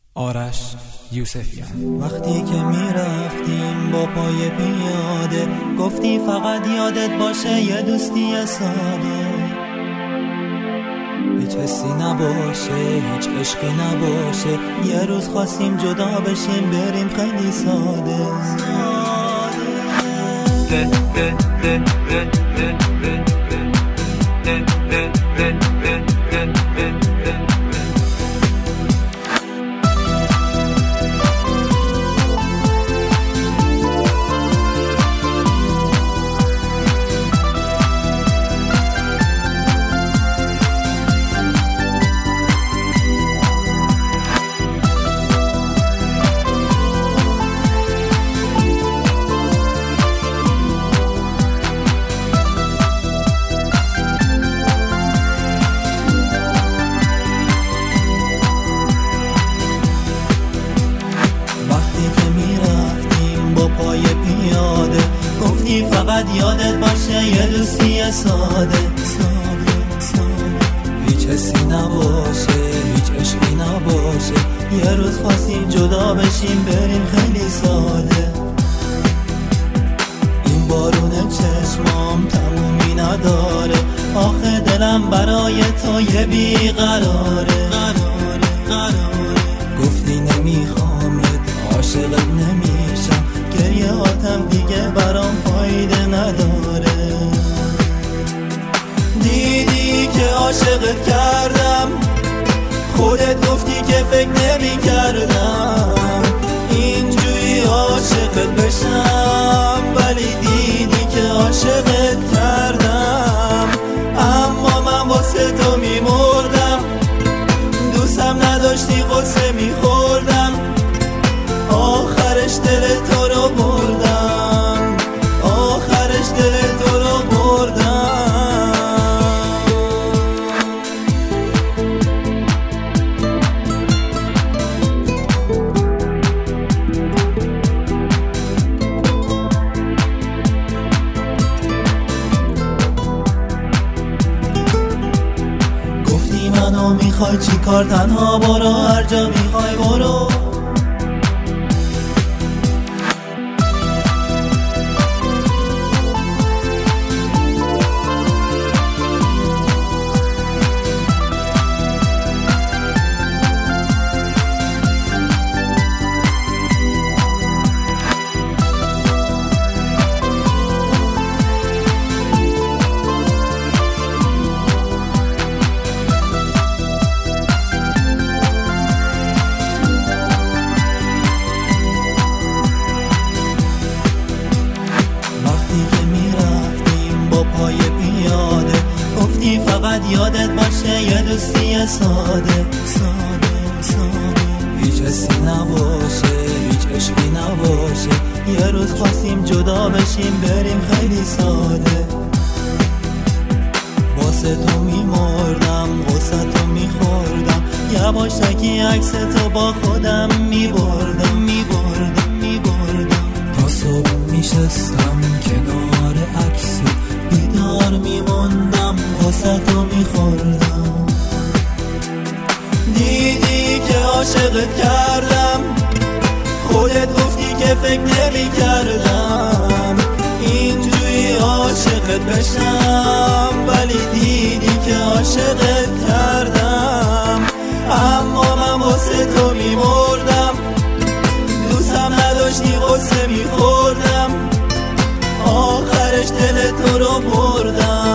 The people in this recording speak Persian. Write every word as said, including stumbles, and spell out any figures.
آرش یوسفیان. وقتی که میرفتیم با پای پیاده، گفتی فقط یادت باشه یه دوستی ساده، هیچ حسی نباشه، هیچ عشقی نباشه. یه روز خواستیم جدا بشیم بریم خیلی ساده فقط یادت باشه یه دوستی ساده ساده ساده، هیچ حسی نباشه، هیچ عشقی نباشه. یه روز خواستیم جدا بشیم بریم خیلی ساده. این بارون چشمام تمومی نداره، آخه دلم برای تو یه بیقراره قراره قراره. گفتی نمیخوامت، عاشقت نمیشم، گریه هاتم دیگه برام فایده نداره. دیدی که عاشقت کردم، خودت گفتی که فکر نمی کردم اینجوری عاشقت بشم، ولی دیدی که عاشقت کردم. اما من واسه تو می مردم، دوستم نداشتی قصه می خوردم، آخرش دل تو رو بردم، آخرش دل تو رو بردم. گفتی منو میخوای چی کار، تنها برو هر جا میخوای برو. فقط یادت باشه یه دوستی ساده ساده ساده، هیچ حسی نباشه، هیچ عشقی نباشه. یه روز خواستیم جدا بشیم بریم خیلی ساده. واسه تو میمردم، غصه تو میخوردم، یواشکی عکس تو با خودم میبردم میبردم میبردم. تا صبح میشستم کنار عکس، بیدار میموندم واسه تو میخوردم. دیدی که عاشقت کردم، خودت گفتی که فکر نمی کردم اینجوری عاشقت بشم، ولی دیدی که عاشقت کردم. اما من واسه تو میمردم، دوستم نداشتی قصه میخوردم، آخرش دل تو رو بردم.